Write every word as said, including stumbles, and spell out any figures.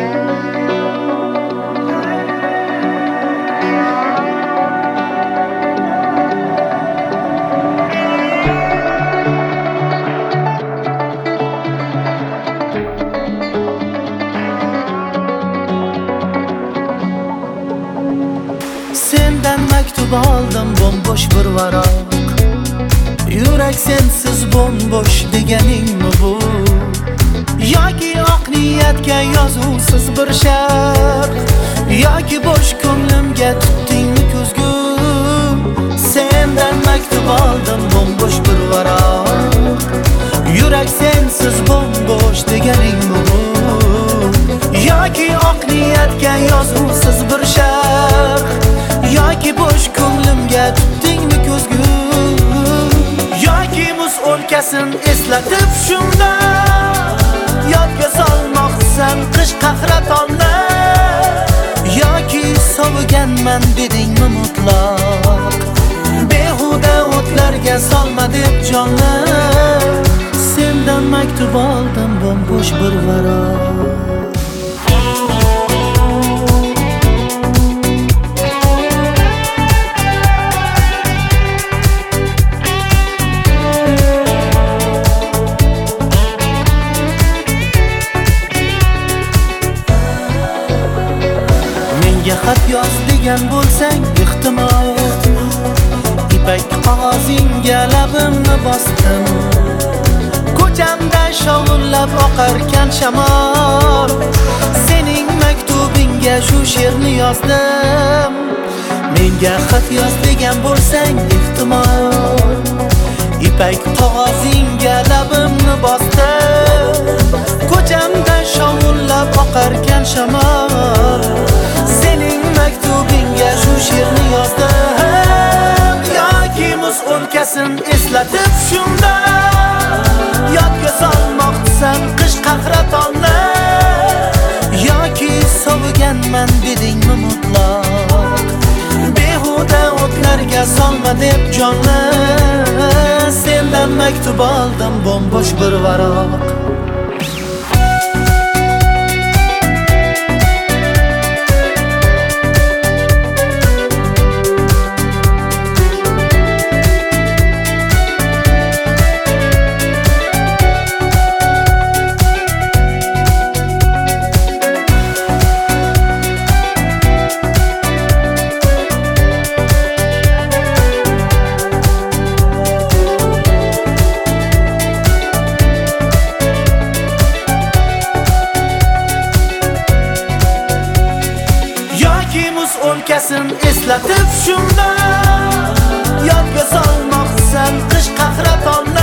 Sendan maktub oldim bombosh bir varaq. Yurak sensiz bombosh deganingmi bu? Yoki oq niyatga yozuvsiz bir sharh, yoki bosh ko'nglimga tutdingmi ko'zgu? Sendan maktub oldim bombosh bir varaq. Yurak sensiz bombosh deganingmi bu? Yoki oq niyatga yozuvsiz bir sharh, yoki bosh ko'nglimga tutdingmi ko'zgu? Yoki muz o'lkasin eslatib shunda yodga solmoqsan qish qahratonni, yoki soviganman dedingmi mutlaq? Behuda o'tlarga solma deb jonni, sendan maktub oldim bombosh bir varaq. Menga xat yoz degan bo'lsang ehtimol, ipak qog'ozingga labimni bosdim. Ko'chamda shovullab oqarkan shamol, sening maktubingga shu she'rni yozdim. Menga xat yoz degan bo'lsang ehtimol, ipak qog'ozingga labimni bosdim. Ko'chamda shovullab oqarkan shamol, sening maktubingga shu she'rni yozdim. Yoki muz o'lkasin eslatib shunda yodga solmoqsan qish qahratonni, yoki soviganman dedingmi mutlaq? Behuda o'tlarga solma deb jonni, sendan maktub oldim bombosh bir varaq. O'lkasin eslatib shunda yodga solmoqsan qish qahratonni,